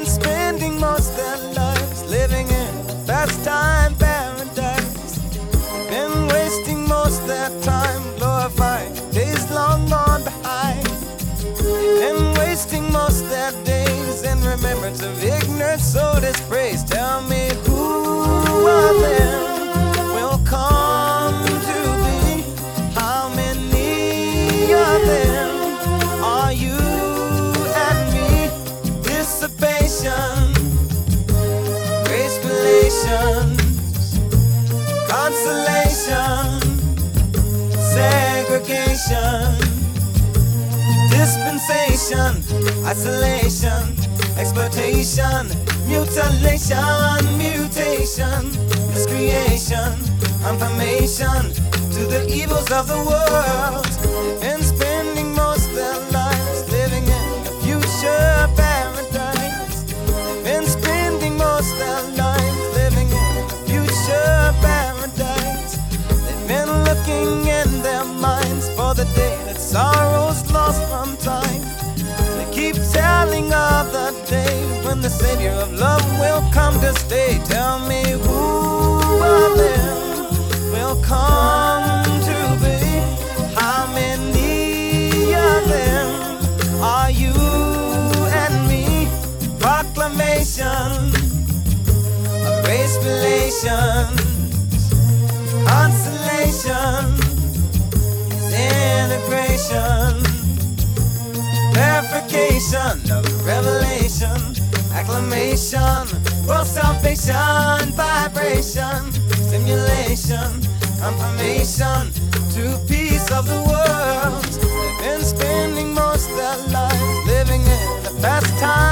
been spending most their lives living in a pastime paradise. They've been wasting most their time glorifying days long gone behind. They've been wasting most their days in remembrance of ignorant soul dispraise. Tell me who of them will come to be? How many of them are you and me? Dissipation, grace relations, consolation, segregation, dispensation, isolation, exploitation, mutilation, mutation, miscreation, confirmation to the evils of the world. They've been spending most their lives living in a future paradise. They've been spending most their lives living in a future paradise. They've been looking in their minds for the day that sorrow's lost from time. They keep telling of the day when the Savior of love will come to stay. Tell me who of them will come to be? How many of them are you and me? Proclamation of race relations, consolation, integration, verification of revelation, acclamation, world salvation, vibration, stimulation, confirmation to peace of the world. They've been spending most their lives living in the past time